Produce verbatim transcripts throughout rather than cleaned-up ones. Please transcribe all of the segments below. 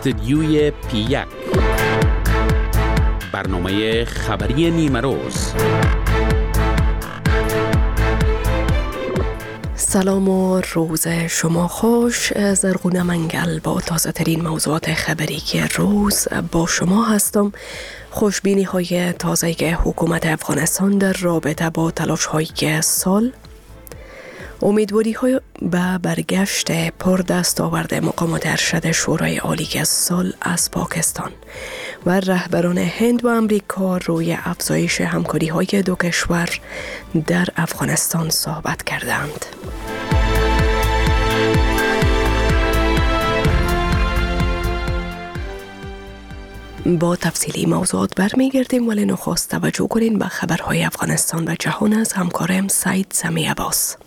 استدیوی پی یک، برنامه خبری نیمه روز. سلام و روز شما خوش. زرغونه منگل با تازه ترین موضوعات خبری که روز با شما هستم. خوشبینی های تازه حکومت افغانستان در رابطه با تلاش های سال، امیدواری های به برگشت پر دستاورد مقامات ارشد شورای عالی سال از پاکستان و رهبران هند و امریکا روی افزایش همکاری های دو کشور در افغانستان صحبت کردند. با تفصیلی موضوعات برمیگردیم، ولی نخست توجه کنین به خبرهای افغانستان و جهان از همکارم سعید سمی عباس.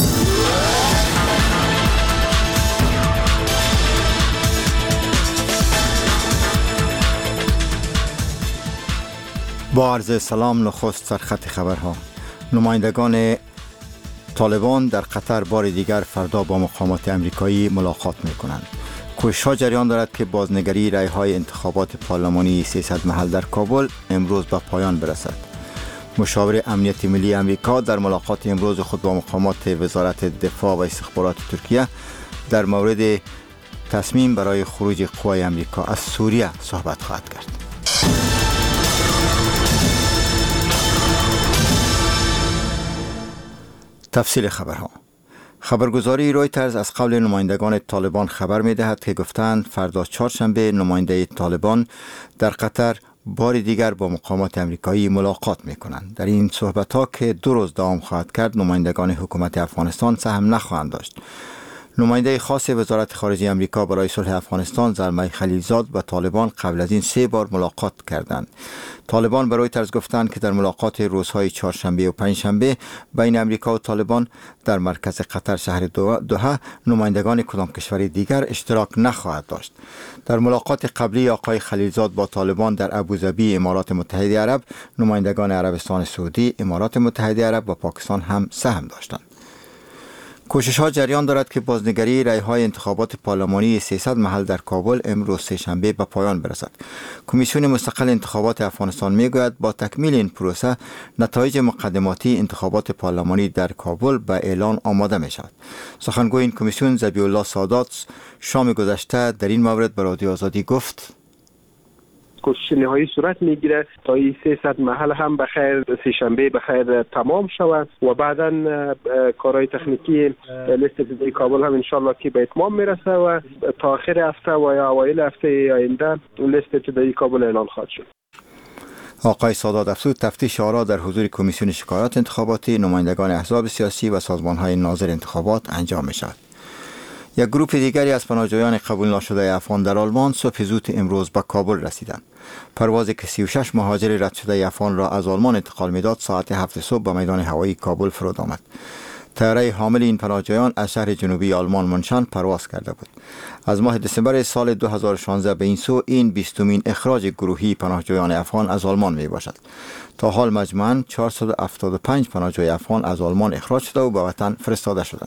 با عرض سلام، نخست سرخط خبرها. نمایندگان طالبان در قطر بار دیگر فردا با مقامات امریکایی ملاقات می کنند. کوشش‌ها جریان دارد که بازنگری رأی‌های انتخابات پارلمانی سیصد محل در کابل امروز به پایان برسد. مشاور امنیت ملی امریکا در ملاقات امروز خود با مقامات وزارت دفاع و استخبارات ترکیه در مورد تصمیم برای خروج قوای امریکا از سوریه صحبت خواهد کرد. تفصیل خبرها. خبرگزاری رویترز از قول نمایندگان طالبان خبر می دهد که گفتند فردا چهارشنبه نماینده طالبان در قطر بار دیگر با مقامات امریکایی ملاقات می کنند. در این صحبت ها که دو روز دوام خواهد کرد، نمایندگان حکومت افغانستان سهم نخواهند داشت. نماینده خاص وزارت خارجه امریکا برای صلح افغانستان زلمه خلیلزاد با طالبان قبل از این سه بار ملاقات کردند. طالبان برای رویترز گفتند که در ملاقات روزهای چهارشنبه و پنجشنبه بین امریکا و طالبان در مرکز قطر شهر دوحه نمایندگان کدام کشور دیگر اشتراک نخواهد داشت. در ملاقات قبلی آقای خلیلزاد با طالبان در ابوظبی امارات متحده عرب، نمایندگان عربستان سعودی، امارات متحده عرب و پاکستان هم سهم داشتند. کوشش ها جریان دارد که بازنگری رأی‌های انتخابات پارلمانی سیصد محل در کابل امروز سه‌شنبه به پایان برسد. کمیسیون مستقل انتخابات افغانستان میگوید با تکمیل این پروسه نتایج مقدماتی انتخابات پارلمانی در کابل به اعلان آماده می شود. سخنگوی این کمیسیون ذبیح الله سادات شام گذشته در این مورد به رادیو آزادی گفت: کوشش نهایی صورت میگیره تا این سیصد محل هم بخیر سه‌شنبه بخیر تمام شود و بعدا کارهای تکنیکی لیست ابتدایی کابل هم انشالله که به اتمام میرسه و تا آخر هفته و یا اوایل هفته آینده لیست ابتدایی کابل اعلان خواهد شد. آقای سادات افزود تفتیش آرا در حضور کمیسیون شکایات انتخاباتی، نمایندگان احزاب سیاسی و سازمان‌های ناظر انتخابات انجام می شود. یک گروپ دیگری از پناهجویان قبول نشده افغان در آلمان صبح زود امروز به کابل رسیدند. پروازی که سی و شش مهاجر رد شده افغان را از آلمان انتقال میداد ساعت هفت صبح به میدان هوایی کابل فرود آمد. طیاره حامل این پناهجویان از شهر جنوبی آلمان منشن پرواز کرده بود. از ماه دسامبر سال دو هزار و شانزده به این سو این بیستمین اخراج گروهی پناهجویان افغان از آلمان می باشد. تا حال مجموعاً چهارصد و هفتاد و پنج پناهجوی افغان از آلمان اخراج شده و به وطن فرستاده شدند.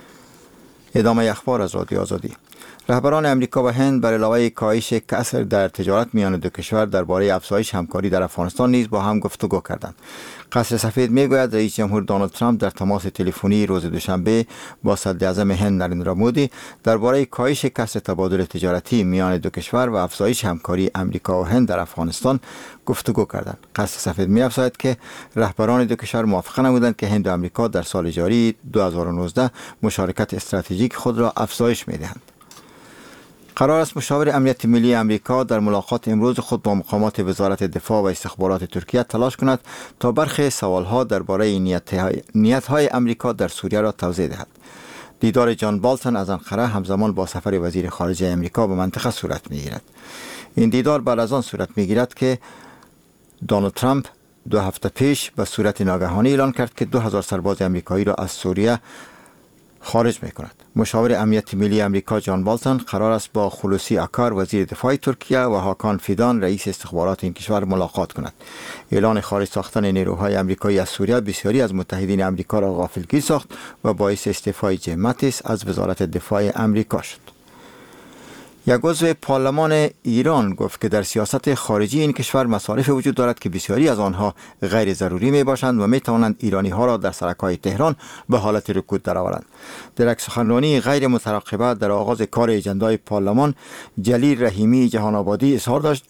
ادامه اخبار از رادیو آزادی. رهبران امریکا و هند بر علاوه کاهش کسر در تجارت میان دو کشور درباره افزایش همکاری در افغانستان نیز با هم گفتگو کردند. قصر سفید میگوید رئیس جمهور دونالد ترامپ در تماس تلفنی روز دوشنبه با صدر اعظم هند نریندرا مودی درباره کاهش کسر تبادل تجارتی میان دو کشور و افزایش همکاری امریکا و هند در افغانستان گفتگو کردند. قصر سفید می‌افزاید که رهبران دو کشور موافق نمودند که هند و امریکا در سال جاری دو هزار و نوزده مشارکت استراتژیک خود را افزایش می‌دهند. قرار است مشاور امنیت ملی امریکا در ملاقات امروز خود با مقامات وزارت دفاع و استخبارات ترکیه تلاش کند تا برخی سوالها درباره نیت‌های امریکا در سوریه را توضیح دهد. دیدار جان بالتون از انقره همزمان با سفر وزیر خارجه امریکا به منطقه صورت می‌گیرد. این دیدار بعد از آن صورت می‌گیرد که دونالد ترامپ دو هفته پیش به صورت ناگهانی اعلان کرد که دو هزار سرباز امریکایی را از سوریه خارج می کند. مشاور امنیت ملی امریکا جان بالتون قرار است با خلوصی اکار وزیر دفاع ترکیه و هاکان فیدان رئیس استخبارات این کشور ملاقات کند. اعلان خارج ساختن نیروهای امریکایی از سوریه بسیاری از متحدین امریکا را غافلگیر ساخت و باعث استعفای جیم ماتیس از وزارت دفاع امریکا شد. یک عضو پارلمان ایران گفت که در سیاست خارجی این کشور مصارف وجود دارد که بسیاری از آنها غیر ضروری می باشند و می توانند ایرانی ها را در سرک‌های تهران به حالت رکود درآورند. در یک سخنرانی غیر مترقبه در آغاز کار اجندای پارلمان، جلیل رحیمی جهان آبادی اظهار داشت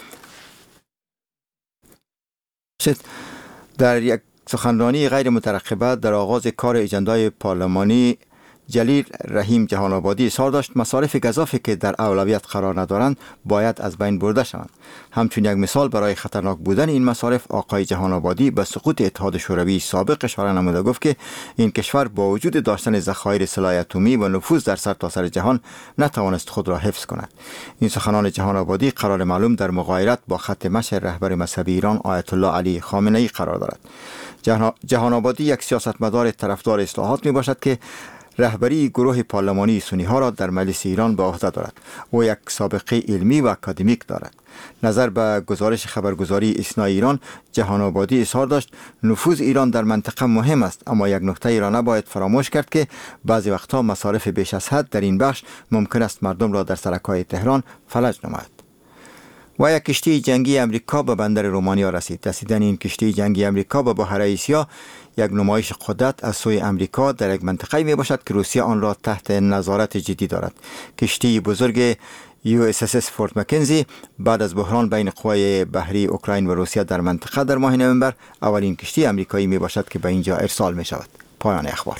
در یک سخنرانی غیر مترقبه در آغاز کار اجندای پارلمانی جلیل رحیم جهان آبادی اظهار داشت مصارف گزافی که در اولویت قرار ندارند باید از بین برده شوند. همچون یک مثال برای خطرناک بودن این مصارف، آقای جهان آبادی به سقوط اتحاد شوروی سابق اشاره نموده گفت که این کشور با وجود داشتن ذخایر سلاح اتمی و نفوذ در سرتاسر جهان نتوانست خود را حفظ کند. این سخنان جهان آبادی قرار معلوم در مغایرت با خط مشی رهبر مذهبی ایران آیت الله علی خامنه ای قرار دارد. جهان آبادی یک سیاستمدار طرفدار اصلاحات می باشد که رهبری گروه پارلمانی سنی ها را در مجلس ایران به عهده دارد. او یک سابقه علمی و اکادمیک دارد. نظر به گزارش خبرگزاری اسنا ایران، جهان آبادی اظهار داشت نفوذ ایران در منطقه مهم است، اما یک نکته ای را نباید فراموش کرد که بعضی وقتها مصارف بیش از حد در این بخش ممکن است مردم را در سرک‌های تهران فلج نماید. و یک کشتی جنگی امریکا به بندر رومانیا رسید. رسیدن این کشتی جنگی امریکا به بحر اسیا یک نمایش قدرت از سوی امریکا در یک منطقه می باشد که روسیه آن را تحت نظارت جدی دارد. کشتی بزرگ یو اس اس اس فورت مکنزی بعد از بحران بین قوای بحری اوکراین و روسیه در منطقه در ماه نوامبر اولین کشتی امریکایی می باشد که به اینجا ارسال می شود. پایان اخبار.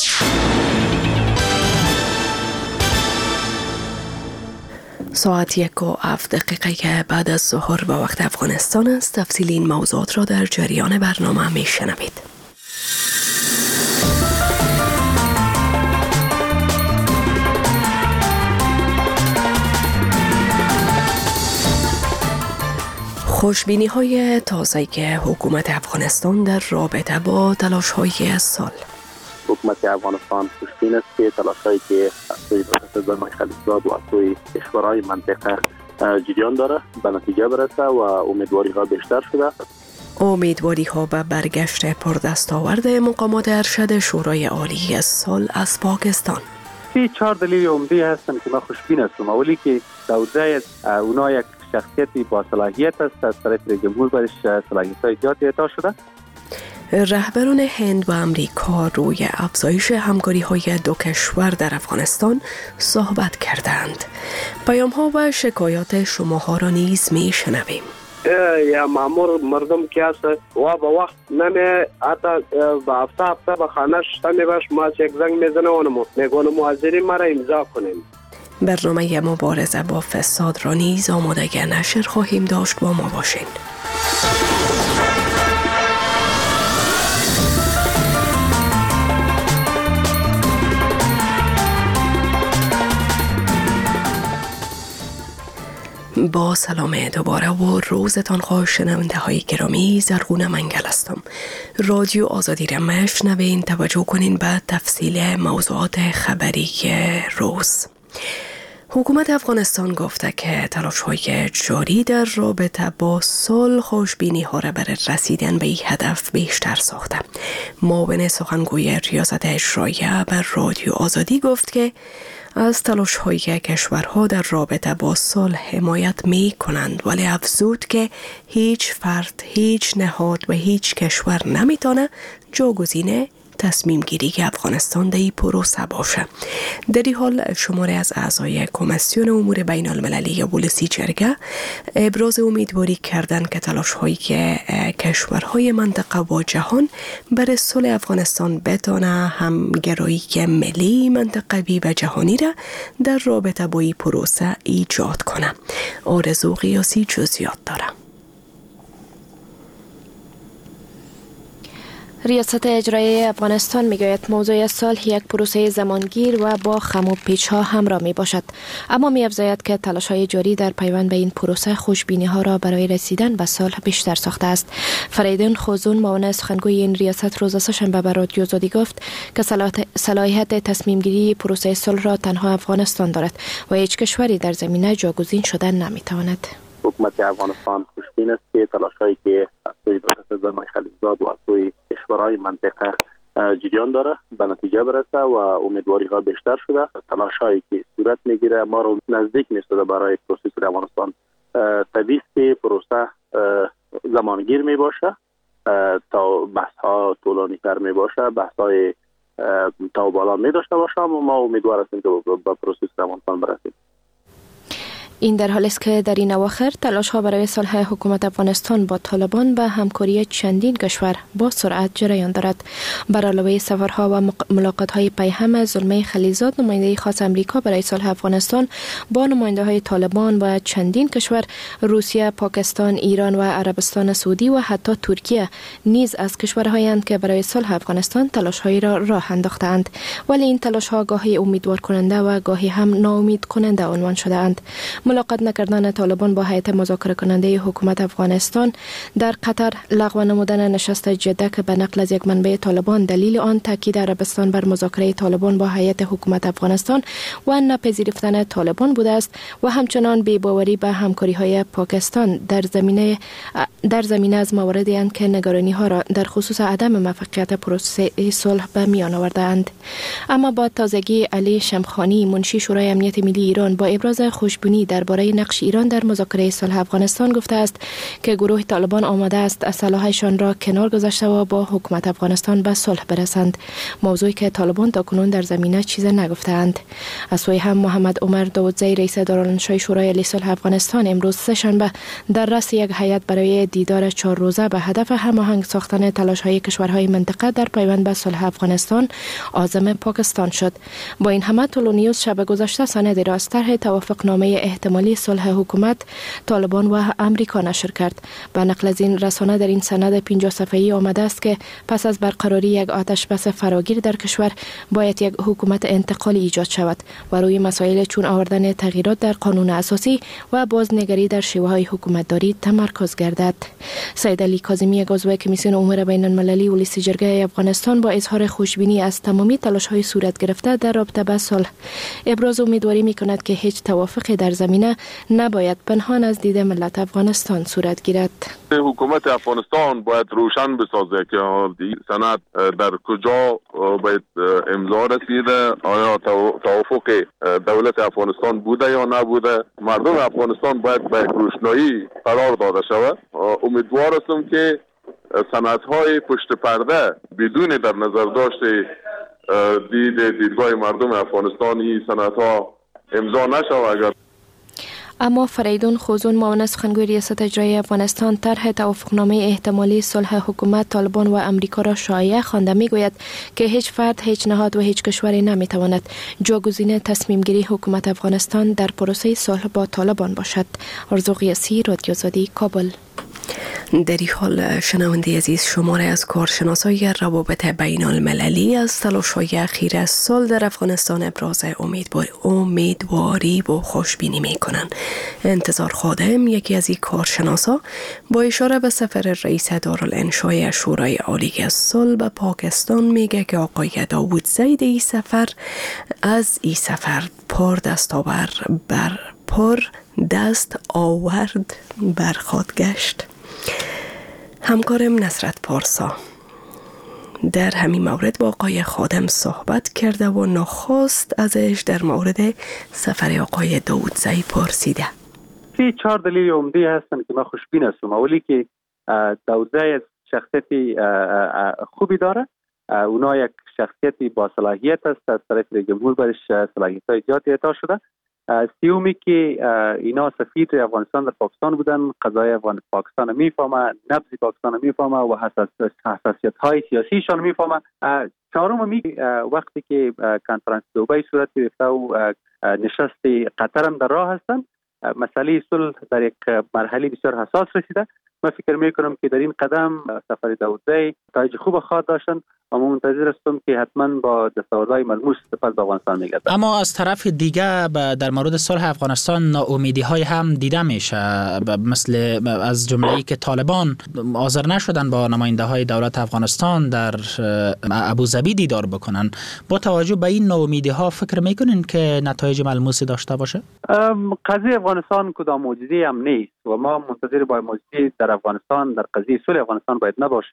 ساعت یک و هفت دقیقه بعد از ظهر به وقت افغانستان است. تفصیل این موضوعات را در جریان برنامه می شنوید. خوشبینی های تازه حکومت افغانستان در رابطه با تلاش های سال. حکومت افغانستان خوشبین است که تلاش‌هایی که از سوی دولت زلمای خلیلزاد و از سوی کشورهای منطقه جریان داره به نتیجه برسه و امیدواری ها بیشتر شده. امیدواری ها به برگشت پردستاورد مقامات ارشد شورای عالی سال از پاکستان. این چهار دلیل عمده هستن که ما خوشبین هستم. اولی که دوده اونا یک شخصیتی با صلاحیت است، از طرف رئیس جمهور برش صلاحیت‌های زیادی اعطا شده. رهبران هند و امریکا روی افزایش همکاری های دو کشور در افغانستان صحبت کردند. پیام ها و شکایات شماها را نیز می شنویم. یا مامور مردم که است و با وقت نمی حتی با هفته هفته با خانش تمی باش ما یک زنگ میزنه اونمو میگونه معذری مرا امضا کنیم. برنامه مبارزه با فساد را نیز آماده نشر خواهیم داشت. با ما باشین. با سلام دوباره و روزتان خوش. شنونده های گرامی، زرغون منگل هستم. رادیو آزادی را میشنوین. توجه کنین به تفصیل موضوعات خبری روز. حکومت افغانستان گفته که تلاش های جاری در رابطه با صلح خوشبینی ها را برای رسیدن به این هدف بیشتر ساخته. معاون سخنگوی ریاست اجراییه بر رادیو آزادی گفت که از تلاش های کشورها در رابطه با صلح حمایت می کنند، ولی افزود که هیچ فرد، هیچ نهاد و هیچ کشور نمیتونه جاگزین تصمیم گیری که افغانستان در این پروسه باشه. در این حال شماری از اعضای کمیسیون امور بین المللی ولسی جرگه ابراز امیدواری کردند که تلاش های کشورهای منطقه و جهان برای صلح افغانستان بتونه همگرایی ملی، منطقوی و جهانی را در رابطه با این پروسه ایجاد کنه. آرزو قیاسی جزئیات داره. ریاست اجرایی افغانستان میگوید موضوع صلح یک پروسه زمانگیر و با خم و پیچ ها همراه می باشد، اما می افزاید که تلاش های جاری در پیوند به این پروسه خوشبینی ها را برای رسیدن به صلح بیشتر ساخته است. فریدون خوزون، معاون سخنگوی این ریاست، روز سه‌شنبه به رادیو آزادی گفت که صلاحیت تصمیم گیری پروسه صلح را تنها افغانستان دارد و هیچ کشوری در زمینه جاگزین شدن نمی تواند. حکومت افغانستان خوشبین است که تلاش‌هایی که از سوی دولت زلمای خلیلزاد و از سوی کشورهای منطقه جریان داره به نتیجه برسه و امیدواری ها بیشتر شده. تلاش هایی که صورت میگیره ما رو نزدیک می‌سازه برای پروسه در افغانستان. طبیعی است که پروسه زمانگیر می باشه تا بحث ها طولانی تر می باشه، بحث های تا بالا می داشته باشه، اما ما امیدوار هستیم که به پروسه در افغانستان برسیم. این در حالی است که در این اواخر تلاش ها برای صلح حکومت افغانستان با طالبان به همکاری چندین کشور با سرعت جریان دارد. بر علاوه سفرها و ملاقات های پیهم زلمه خلیزاد، نماینده خاص امریکا برای صلح افغانستان با نماینده های طالبان و چندین کشور، روسیه، پاکستان، ایران و عربستان سعودی و حتی ترکیه نیز از کشورهایند که برای صلح افغانستان تلاش هایی را راه انداختند، ولی این تلاش ها گاهی امیدوار کننده و گاهی هم ناامید کننده عنوان شده اند. ملاقات نکردن طالبان با هیئت مذاکره کننده حکومت افغانستان در قطر، لغو نمودن نشست جده که به نقل از یک منبع طالبان دلیل آن تاکید عربستان بر مذاکره طالبان با هیئت حکومت افغانستان و نپذیرفتن طالبان بوده است و همچنان بی‌باوری به همکاری های پاکستان در زمینه در زمینه از مواردی اند که نگرانی ها را در خصوص عدم موفقیت پروسه صلح به میان آوردند. اما با تازگی علی شمخانی، منشی شورای امنیت ملی ایران، با ابراز خوشبینی درباره نقش ایران در مذاکره صلح افغانستان گفته است که گروه طالبان آماده است اسلحه‌شان را کنار گذاشته و با حکومت افغانستان به صلح برسند، موضوعی که طالبان تاکنون در زمینه چیز نگفتند. از سوی هم محمد عمر داودزی، رئیس دارالانشای شورای عالی صلح افغانستان، امروز سه‌شنبه در رأس یک هیئت برای دیدار چهار روزه به هدف هماهنگ ساختن تلاش‌های کشورهای منطقه در پیوند به صلح افغانستان عازم پاکستان شد. با این همه تولونیوز شب گذشته سندی را از طرح توافقنامه احتمالی صلح حکومت طالبان و امریکا نشر کرد. به نقل از این رسانه در این سند پنجاه صفحه‌ای آمده است که پس از برقراری یک آتش بس فراگیر در کشور باید یک حکومت انتقالی ایجاد شود و روی مسائل چون آوردن تغییرات در قانون اساسی و بازنگری در شیوه‌های حکومتداری تمرکز گردد. سید علی کاظمی، عضو کمیسیون امور بین المللی و لیست جرگه افغانستان، با اظهار خوشبینی از تمامی تلاش‌های صورت گرفته در رابطه با صلح ابراز امیدواری می‌کند که هیچ توافقی در زمینه نباید پنهان از دید ملت افغانستان صورت گیرد. حکومت افغانستان باید روشن بسازه که سند در کجا باید امضا رسیده، آیا توافق دولت افغانستان بوده یا نبوده. مردم افغانستان باید به روشنایی قرار داده شود. امیدوار هستم که سندهای پشت پرده بدون در نظر داشت دید دیدگاه مردم افغانستانی سندها امضا نشود. اگر اما فریدون خوزون، معاون سخنگوی ریاست اجرایی افغانستان، طرح توافقنامه احتمالی صلح حکومت طالبان و امریکا را شایع خوانده، میگوید که هیچ فرد، هیچ نهاد و هیچ کشوری نمیتواند جاگزین تصمیم گیری حکومت افغانستان در پروسه صلح با طالبان باشد. آرزو قیاسی، رادیو آزادی، کابل. در این حال شنونده عزیز، شماره از کارشناسای روابط بین المللی از تلاش‌های اخیر صلح در افغانستان ابراز امیدواری امیدواری و خوشبینی می‌کنند. انتظار خادم، یکی از این کارشناسا، با اشاره به سفر رئیس دارالانشای شورای عالی صلح به پاکستان میگه که آقای داودزی این سفر از این سفر پر دستاور بر پر دست آورد برخواد گشت. همکارم نصرت پارسا در همین مورد با آقای خادم صحبت کرده و نخست ازش در مورد سفر آقای داودزی پرسیده. سه چهار دلیل عمده هستن که من خوشبین هستم. اولی که داودزی شخصیت خوبی داره، اونا یک شخصیتی با صلاحیت است، از طرف جمهور برش صلاحیت‌های زیادی اعطا شده. سیومی که اینا سفیر افغانستان در پاکستان بودن، قضای افغان پاکستان میفهمه، نبض پاکستان میفهمه و حساسیت های سیاسیشان میفهمه. چهارم می وقتی که کنفرانس دبی صورت گرفته و نشست قطر هم در راه هستن، مسئله صلح در یک مرحله بسیار حساس رسیده. من فکر میکنم که در این قدم سفر داودزی نتایج خوب خواهد داشتن و من منتظر هستم که حتما با دستاوردهای ملموس پس به افغانستان میگردد. اما از طرف دیگه در مورد صلح افغانستان ناامیدی های هم دیده میشه، مثل از جمله‌ای که طالبان حاضر نشدن با نماینده های دولت افغانستان در ابوظبی دیدار بکنن. با توجه به این ناامیدی ها فکر میکنین که نتایج ملموسی داشته باشه؟ قضیه افغانستان کدام معجزه هم نیست و ما منتظر با معجزه در افغانستان در قضیه صلح افغانستان باید نباشیم.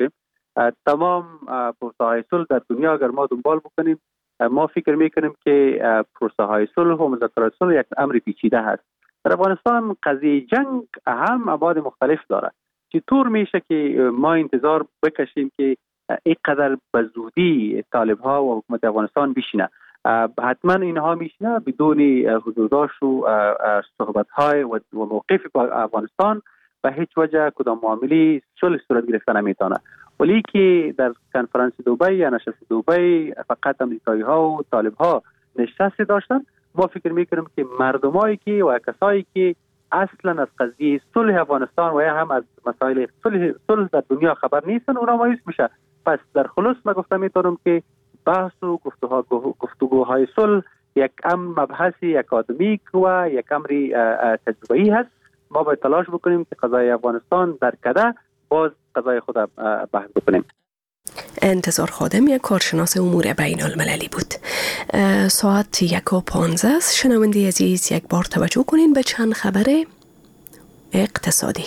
تمام پروسه های صلح در دنیا اگر ما دنبال بکنیم، ما فکر میکنیم که پروسه های صلح و مذاکرات صلح یک امر پیچیده هست. در افغانستان قضیه جنگ هم ابعاد مختلف داره. چطور میشه که ما انتظار بکشیم که اینقدر به زودی طالب ها و حکومت افغانستان بشینه؟ حتما اینها میشینه بدون حضور داشت و صحبت های و موقف افغانستان به هیچ وجه کدام معامله صلح صورت گرفته نمیتونه. ولی که در کنفرانس دبی یا نشست دبی فقط امریکایی ها و طالب ها نشست داشتن، ما فکر میکنیم که مردمایی که و کسایی که اصلا از قضیه صلح افغانستان و یا هم از مسائل صلح صلح در دنیا خبر نیستن، اونا مایوس میشه. پس در خلاص من گفته میتونم که بحث و گفتگوها گفتگوهای صلح یک امر مبحثی اکادمیک و یک امر تجربه‌ای هست. ما باید تلاش بکنیم که قضای افغانستان در کده باز قضای خود بحث بکنیم. انتظار خادم یک کارشناس امور بین المللی بود. ساعت یک و پانزده است. شنونده عزیز، یک بار توجه کنین به چند خبر اقتصادی.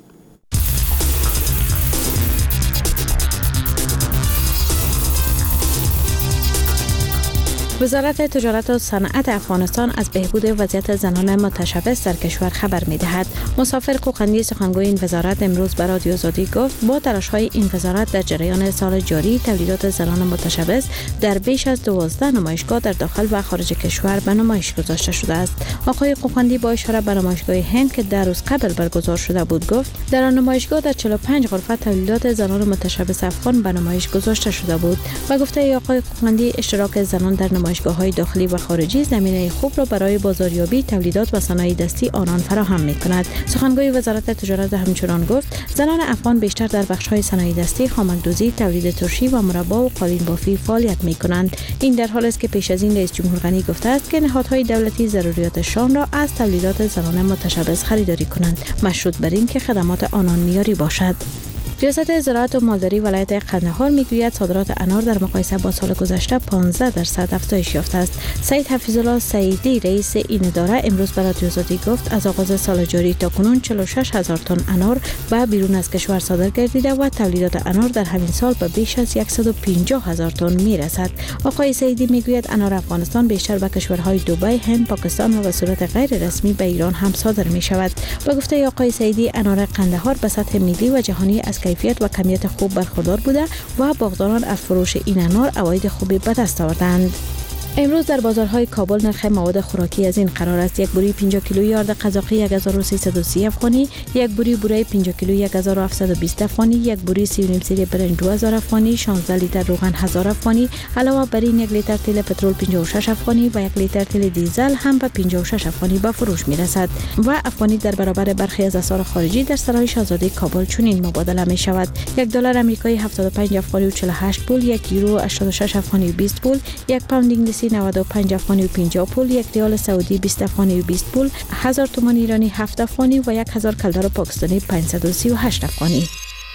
وزارت تجارت و صنعت افغانستان از بهبود وضعیت زنان متشبث در کشور خبر می‌دهد. مسافر کوقندی سخنگوی این وزارت امروز به رادیو آزادی گفت با تلاش‌های این وزارت در جریان سال جاری تولیدات زنان متشبث در بیش از دوازده نمایشگاه در داخل و خارج کشور به نمایش گذاشته شده است. آقای کوقندی با اشاره به نمایشگاه هند که در روز قبل برگزار شده بود گفت در آن نمایشگاه در چهل و پنج غرفه تولیدات زنان متشبث افغان به نمایش گذاشته شده بود و گفته آقای کوقندی اشتراک زنان در نمایشگاه‌های داخلی و خارجی زمینه خوب را برای بازاریابی تولیدات و صنایع دستی آنان فراهم می‌کند. سخنگوی وزارت تجارت همچنان گفت زنان افغان بیشتر در بخش‌های صنایع دستی، خامک‌دوزی، تولید ترشی و مربا و قالین بافی فعالیت می‌کنند. این در حالی است که پیش از این رئیس جمهور غنی گفته است که نهادهای دولتی ضروریاتشان را از تولیدات زنان متشبث خریداری کنند، مشروط بر این که خدمات آنان معیاری باشد. ریاست زراعت و مالداری ولایت قندهار میگوید صادرات انار در مقایسه با سال گذشته پانزده درصد افزایش یافته است. سید حفیظالله سعیدی رئیس این اداره امروز به رادیو آزادی گفت از آغاز سال جاری تا کنون چهل و شش هزار تن انار به بیرون از کشور صادر گردیده و تولیدات انار در همین سال به بیش از صد و پنجاه هزار تن میرسد. آقای سعیدی میگوید انار افغانستان بیشتر به کشورهای دبی، هند، پاکستان و به صورت غیر رسمی به ایران هم صادر می شود. به گفته آقای سعیدی انار قندهار به سطح ملی و جهانی از کیفیت و کمیت خوب برخوردار بوده و باغداران از فروش این انار عواید خوبی به دست آوردند. امروز در بازارهای کابل نرخ مواد خوراکی از این قرار است: یک بوری پنجاه کیلویی آرد قزاقی یک هزار و سیصد و سی افغانی، یک بوری بوره پنجاه کیلویی یک هزار و هفتصد و بیست افغانی، یک بوری سی و نیم سیر برنج دو هزار افغانی، شانزده لیتر روغن هزار افغانی، علاوه بر این یک لیتر تیل پترول پنجاه و شش افغانی و یک لیتر تیل دیزل هم به پنجاه و شش افغانی به فروش می رسد و افغانی در برابر برخی از اسعار خارجی در سرای شاهزاده کابل چنین مبادله می شود: یک دلار آمریکایی هفتاد و پنج افغانی و چهل و هشت پول، یک یورو هشتاد و شش افغانی و بیست پول، یک پوند انگلیسی نود و پنج افغانی و پنجاه پول، یک ریال سعودی بیست افغانی و بیست پول، هزار تومان ایرانی هفت افغانی و یک هزار کلدار پاکستانی پانصد و سی و هشت افغانی.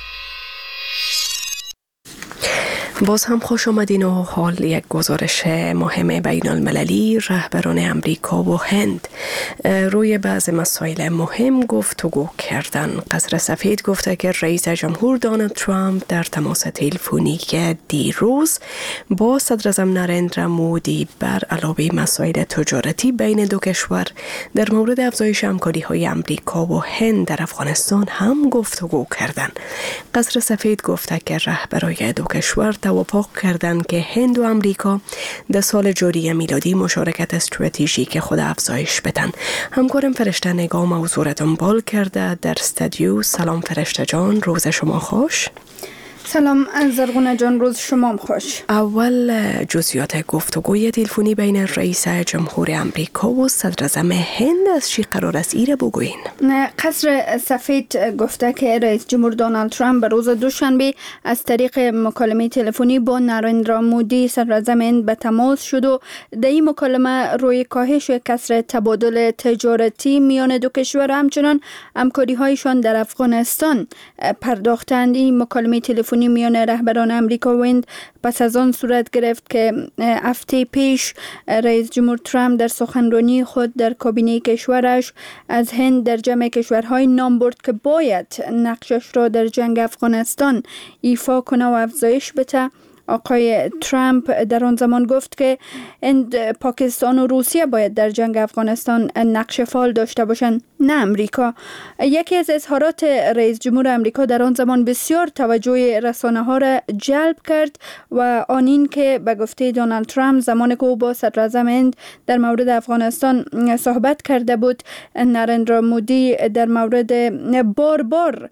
باز هم خوش آمدین و حال یک گزارش مهم بین المللی. رهبران امریکا و هند روی بعض مسائل مهم گفتگو کردن. قصر سفید گفته که رئیس جمهور دونالد ترامپ در تماس تلفنی که دیروز با صدر اعظم نریندرا مودی بر علاوه مسائل تجارتی بین دو کشور در مورد افزایش همکاری‌های امریکا و هند در افغانستان هم گفتگو کردند. قصر سفید گفته که رهبران دو کشور توافق کردند که هند و امریکا در سال جاری میلادی مشارکت استراتژیک خود افزایش بدن. همکارم فرشته نگاه موضوع را دنبال کرده در استودیو. سلام فرشته جان، روز شما خوش. سلام زرغونه جان، روز شما خوش. اول جزئیات گفتگوی تلفنی بین رئیس جمهور امریکا و صدر اعظم هند از چی قرار است ایره بگوین؟ قصر سفید گفته که رئیس جمهور دونالد ترامپ به روز دوشنبه از طریق مکالمه تلفنی با نریندرا مودی صدر اعظم هند به تماس شد و در این مکالمه روی کاهش کسر تبادل تجارتی میان دو کشور همچنان همکاری‌هایشان در افغانستان پرداختند. این مکالمه تلفنی تلفنی میان رهبران امریکا و هند پس از آن صورت گرفت که هفته پیش رئیس جمهور ترامپ در سخنرانی خود در کابینه کشورش از هند در جمع کشورهای نام برد که باید نقشش را در جنگ افغانستان ایفا کنه و افزایش بده. آقای ترامپ در آن زمان گفت که هند، پاکستان و روسیه باید در جنگ افغانستان نقش فعال داشته باشند، نه امریکا. یکی از اظهارات رئیس جمهور امریکا در آن زمان بسیار توجه رسانه ها را جلب کرد و آن این که به گفته دونالد ترامپ زمان که او با صدر اعظم هند در مورد افغانستان صحبت کرده بود، نریندرا مودی در مورد بار بار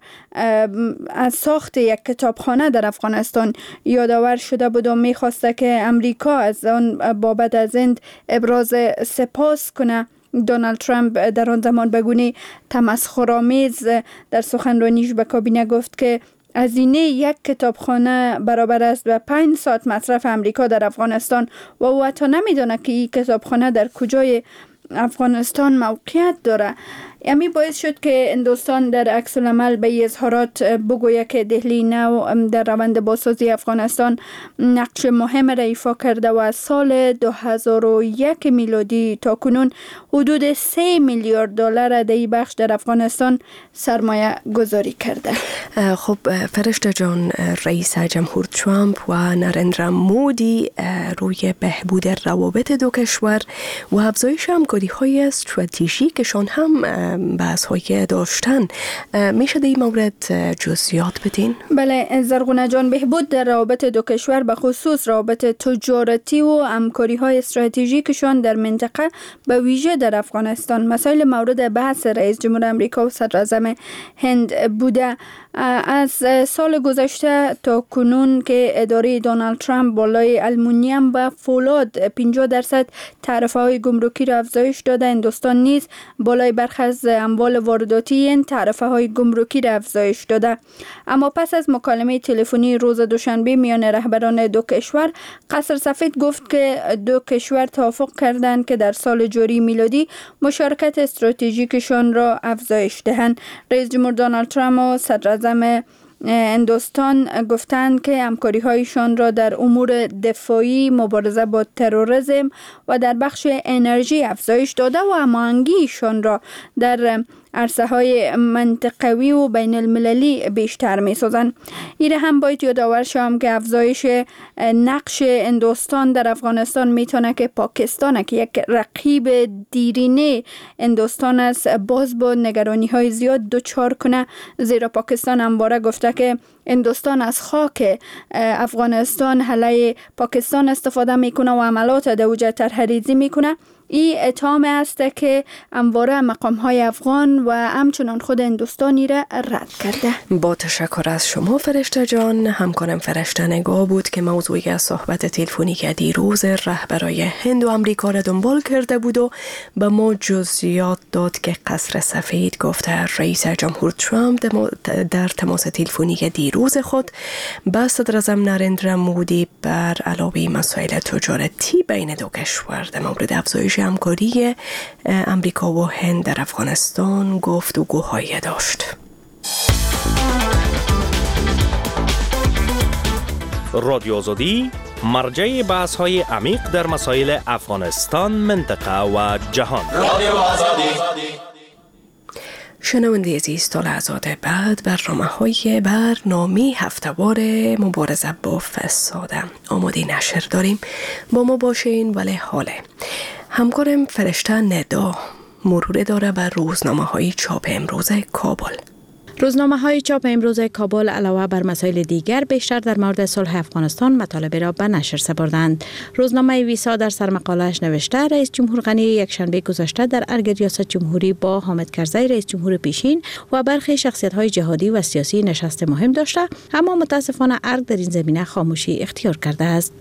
از ساخت یک کتابخانه در افغانستان یادآور شده بود و می‌خواسته که امریکا از آن بابت از هند ابراز سپاس کنه. دونالد ترامپ در آن زمان به گونه تمسخرآمیز در سخنرانیش به کابینه گفت که هزینه یک کتابخانه برابر است به پنج ساعت مصرف امریکا در افغانستان و او حتی نمی‌داند که این کتابخانه در کجای افغانستان موقعیت داره. امی باعث شد که هندوستان در عکس العمل به این اظهارات بگوید که دهلی نو در روند بازسازی افغانستان نقش مهم را ایفا کرده و از سال دو هزار و یک میلادی تا کنون حدود سه میلیارد دلار در این بخش در افغانستان سرمایه گذاری کرده. خب فرشته جان، رئیس جمهور ترامپ و نریندرا مودی روی بهبود روابط دو کشور و افزایش همکاری‌های استراتژیکشان هم بحث هایی داشتن. میشه در این مورد جزئیات بدین؟ بله زرغونه جان، بهبود در روابط دو کشور به خصوص روابط تجارتی و همکاری های استراتژیکشان در منطقه به ویژه در افغانستان مسائل مورد بحث رئیس جمهور امریکا و صدر اعظم هند بوده. از سال گذشته تا کنون که اداره دونالد ترامپ بالای آلومینیوم و فولاد پنجاه درصد تعرفه های گمرکی را افزایش داده، هندوستان نیز بالای برخی از اموال وارداتی این تعرفه های گمرکی را افزایش داده. اما پس از مکالمه تلفنی روز دوشنبه میان رهبران دو کشور، قصر سفید گفت که دو کشور توافق کردند که در سال جاری میلادی مشارکت استراتژیکشان را افزایش دهند. رئیس جمهور دونالد ترامپ و صدر اعظم هندوستان گفتند که همکاری هایشان را در امور دفاعی، مبارزه با تروریسم و در بخش انرژی افزایش داده و هماهنگیشان را در عرصه های منطقوی و بین المللی بیشتر می سازند. این هم باید یادآور شوم که افزایش نقش هندوستان در افغانستان میتونه که پاکستان که یک رقیب دیرینه هندوستان است باز با نگرانی های زیاد دوچار کنه، زیرا پاکستان همواره گفته که هندوستان از خاک افغانستان علیه پاکستان استفاده میکنه و عملات در اوج طرح‌ریزی میکنه. این اتهام است که همواره مقام‌های افغان و همچنان خود هندوستانی را رد کرده. با تشکر از شما فرشته جان. همکارم فرشته نگاه بود که موضوع صحبت تلفنی که دیروز رهبرای هند و امریکا را دنبال کرده بود و به ما جزئیات داد که قصر سفید گفته رئیس جمهور ترامپ در تماس تلفنی که دیروز خود با صدر اعظم نریندرا مودی بر علاوه مسائل تجارتی بین دو کشور در مورد افزایش همکاری امریکا و هند در افغانستان گفتگوهای داشت. رادیو آزادی مرجع بحث های عمیق در مسائل افغانستان، منطقه و جهان. رادیو آزادی. شنونده عزیز، تا لحظات بعد برنامه های برنامه هفته‌وار مبارزه با فساد آماده نشر داریم. با ما باشین. ولی حاله همکارم فرشته ندا مرور داره بر روزنامه های چاپ امروز کابل. روزنامه های چاپ امروز کابل علاوه بر مسائل دیگر بیشتر در مورد صلح افغانستان مطالب را به نشر سپردند. روزنامه ویسا در سرمقاله‌اش نوشته رئیس جمهور غنی یک شنبه گذشته در ارگ ریاست جمهوری با حامد کرزی رئیس جمهور پیشین و برخی شخصیت های جهادی و سیاسی نشست مهم داشته، اما متاسفانه ارگ در این زمینه خاموشی اختیار کرده است.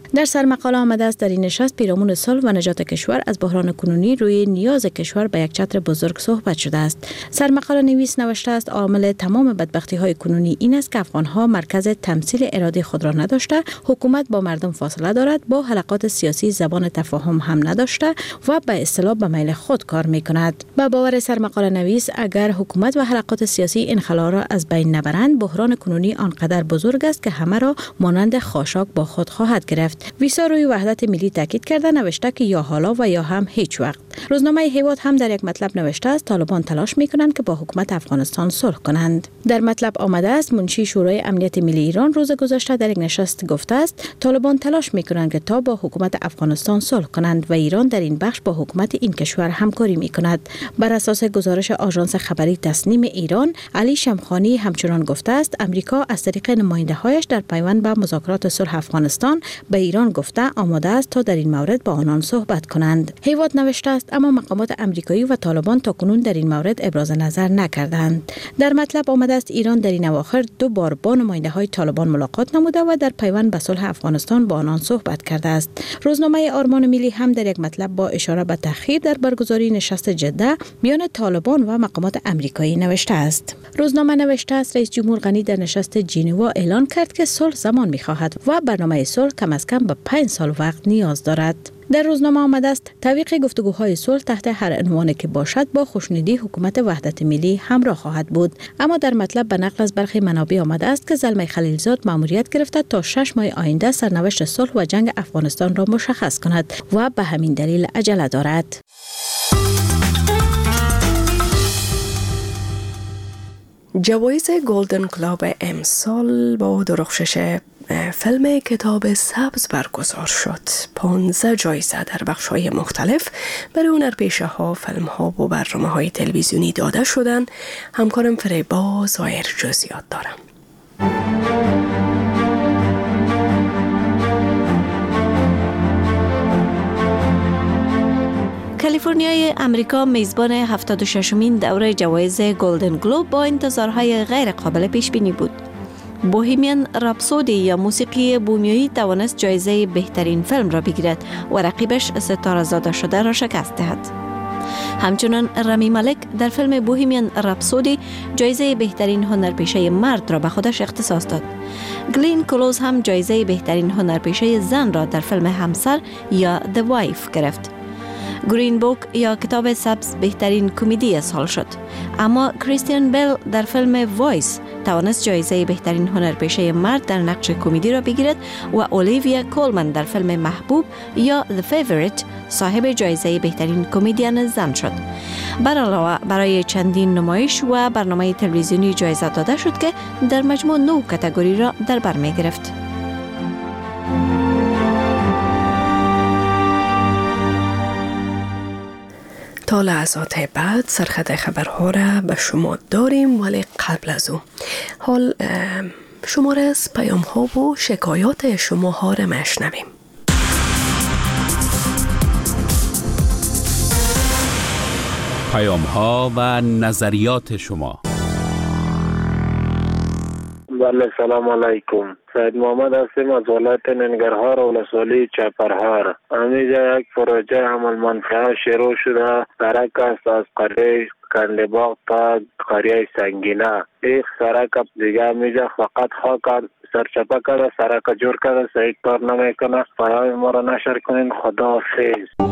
در سرمقاله آمده است در این نشست پیرامون صلح و نجات کشور از بحران کنونی روی نیاز کشور به یک چتر بزرگ صحبت شده است. سرمقاله نویس نوشته است عامل تمام بدبختی های کنونی این است که افغان ها مرکز تمثیل اراده خود را نداشته، حکومت با مردم فاصله دارد، با حلقات سیاسی زبان تفاهم هم نداشته و به اصطلاح به میل خود کار می کند. با باور سرمقاله نویس اگر حکومت و حلقات سیاسی این خلا را از بین نبرند، بحران کنونی آنقدر بزرگ است که همه را مانند خاشاک با خود خواهد گرفت. ویسا روی وحدت ملی تاکید کرده نوشته که یا حالا و یا هم هیچ وقت. روزنامه هیواد هم در یک مطلب نوشته است طالبان تلاش میکنند که با حکومت افغانستان صلح کنند. در مطلب آمده است منشی شورای امنیت ملی ایران روز گذشته در یک نشست گفته است طالبان تلاش میکنند که تا با حکومت افغانستان صلح کنند و ایران در این بخش با حکومت این کشور همکاری میکند. بر اساس گزارش آژانس خبری تسنیم ایران، علی شمخانی همچنان گفته است امریکا از طریق نماینده‌هایش در پیوند به مذاکرات صلح افغانستان به ایران گفته آماده است تا در این مورد با آنان صحبت کنند. هیواد نوشته است اما مقامات امریکایی و طالبان تاکنون در این مورد ابراز نظر نکردند. در مطلب آمده است ایران در این اواخر دو بار با نماینده‌های طالبان ملاقات نموده و در پیوند به صلح افغانستان با آنان صحبت کرده است. روزنامه آرمان ملی هم در یک مطلب با اشاره به تأخیر در برگزاری نشست جده میان طالبان و مقامات امریکایی نوشته است. روزنامه نوشته است رئیس جمهور غنی در نشست ژنوا اعلان کرد که صلح زمان می‌خواهد و برنامه صلح کم از کم به پنج سال وقت نیاز دارد. در روزنامه آمده است تعویق گفتگوهای صلح تحت هر عنوانی که باشد با خوشنودی حکومت وحدت ملی همراه خواهد بود. اما در مطلب به نقل از برخی منابع آمده است که زلمه خلیلزاد مأموریت گرفته تا شش ماه آینده سرنوشت صلح و جنگ افغانستان را مشخص کند و به همین دلیل عجله دارد. جوایز گلدن گلوب امسال با درخشش فیلم کتاب سبز برگزار شد. پانزده جایزه در بخش‌های مختلف برای هنرپیشه ها، فیلم ها و برنامه های تلویزیونی داده شدند. همکارم فریبا ظاهر جزئیات دارم. کالیفرنیای امریکا میزبان هفتاد و ششمین دوره جوایز گلدن گلوب با انتظارهای غیر قابل پیش بینی بود. بوهیمیان رپسودی یا موسیقی بومیایی توانست جایزه بهترین فیلم را بگیرد و رقیبش ستاره زاده شده را شکست دهد. همچنان رامی مالک در فیلم بوهیمیان رپسودی جایزه بهترین هنرپیشه مرد را به خودش اختصاص داد. گلین کلوز هم جایزه بهترین هنرپیشه زن را در فیلم همسر یا The Wife گرفت. گرین بوک یا کتاب سبز بهترین کمدی سال شد، اما کریستیان بیل در فیلم وایس توانست جایزه بهترین هنرپیشه مرد در نقش کمدی را بگیرد و اولیویا کولمن در فیلم محبوب یا The Favorite صاحب جایزه بهترین کمدین زن شد. بر علاوه برای چندین نمایش و برنامه تلویزیونی جایزه داده شد که در مجموع نه کاتگوری را در بر می گرفت. تا لحظات بعد سرخط خبرها را به شما داریم، ولی قبل از او حال شماره از پیام ها و شکایات شما ها را مشنویم. پیام ها و نظریات شما. بله، سلام علیکم. سید محمد هستیم از ولایت ننگرهار و ولسوالی چپرهار. همینجا یک پروژه عمل منفعه شروع شده. سرک است از قریه کندباغ تا قریه سنگینه. یک سرک دیگه همینجا فقط خاک سرچپه کرده، سرک جور کرده، صحیح کار نمیکنه. پیام ما را نشر کنین. خدا حافظ.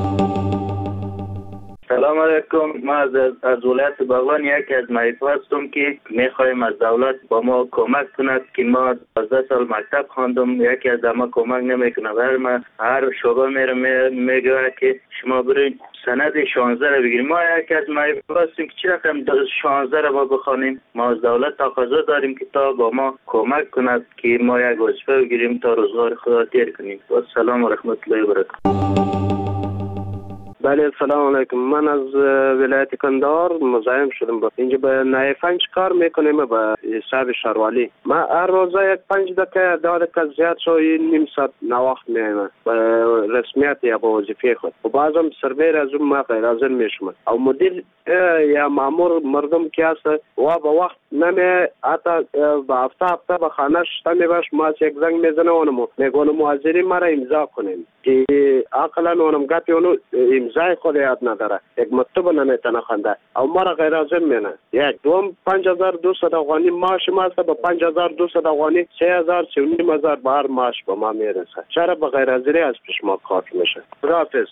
سلام علیکم. ما از از ولایت باغان یکی از مریض‌ها هستم که میخوایم از دولت با ما کمک کند که ما دوازده سال مکتب خواندم، یکی از ما کمک نمیکنه. ولی ما هر شعبه میره میگه که شما برین سند شانزده رو بگیریم. ما یکی از مریض‌ها هستیم که چرا هم شانزده رو ما بخوانیم. ما از دولت تقاضا داریم که تا با ما کمک کند که ما یک وظیفه بگیریم تا روزگار خدا تیر کنیم. و سلام و رحمت الله و برکاته. بله سلام علیکم. من از ولایت کندهار مزاحم شدم. با اینجا به نایفنج کار میکنیم به حساب شاروالی. ما هر روز یک پنج دقیقه ده دقیقه زیاد شوی نیم ساعت نوقت میایم به رسمیت یا به وظیفه خود و بعضم سرور از اون ما غیر حاضر میشم او مدیر یا مامور مردم که هست و به وقت نمی حتی به هفته هفته به خانهش تمی باش ما یک زنگ میزنه اونمو میگونه حاضری مرا امضا کنیم که عقلا اونم گپی اونو امضای خود یاد نداره یک مکتوب نمیتونه خونده او مرا غیر حاضر مینه یک دوم پنج هزار دویست افغانی معاش ما است به پنج هزار دویست افغانی سه هزار سه و نیم هزار به هر معاش به ما میرسه. چرا به غیر حاضری از پیش ما کار میشه؟ خداحافظ.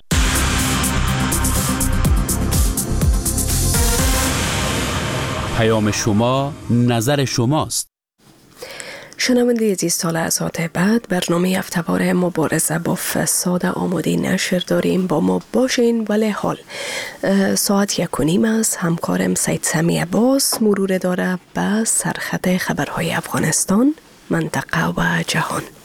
پیام شما نظر شماست. شنونده عزیز، سال از بعد برنامه هفته‌واره مبارزه با فساد آماده نشر داریم. با ما باشین. ولی حال ساعت یک و نیم است. همکارم سید سمی عباس مرور داره به سرخط خبرهای افغانستان، منطقه و جهان.